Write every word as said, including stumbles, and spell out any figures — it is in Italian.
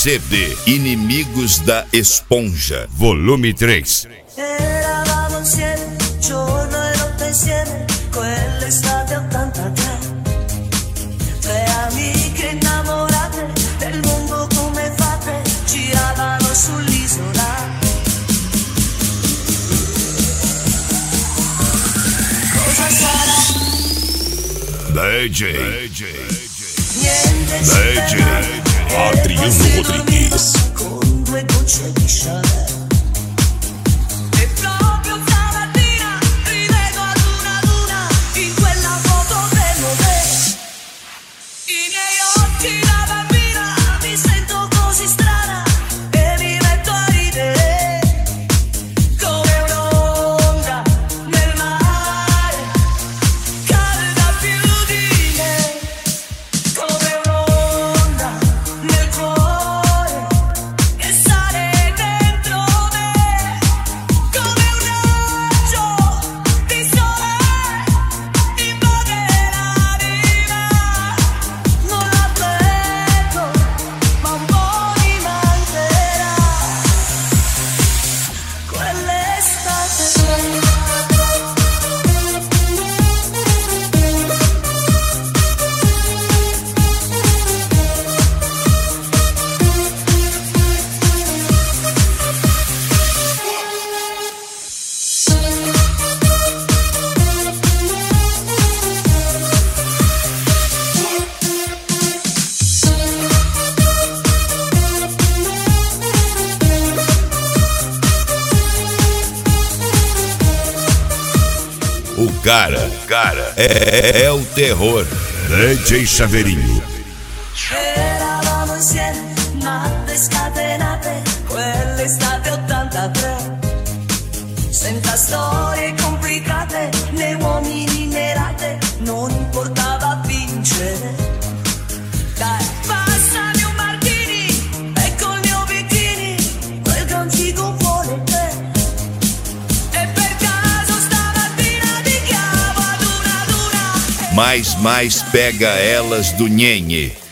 C D Inimigos da Esponja, volume três. Eravamo insieme, giorno e notte insieme, quell'estate ottantatré. Tre amiche innamorate del mondo come fate, giravano sull'isola. Cosa sarà? D J Niente ci D J ferma, Adriano e poi si Rodrigues. dormiva con due gocce di Chanel. E proprio stamattina rivedo ad una luna in quella foto dell'hotel. I miei occhi da bambina, mi sento così strana e mi metto a ridere come un'onda nel mare, calda più di me, come un'onda nel cuore che sale dentro me, come un raggio di sole invade l'anima. Non la prego, ma un po' mi mancherà quell'estate. O cara, cara, é, é o terror. D J Chaveirinho. Eravamo insieme, matte scatenate, quell'estate ottantatré. Senza storie complicate, né uomini né rate, non importava vincere. Dai, passami un martini, e col mio bikini, quel gancico vuole te. E per caso stamattina ti chiamo ad una luna. Mais, mais pega elas do Nhenhe.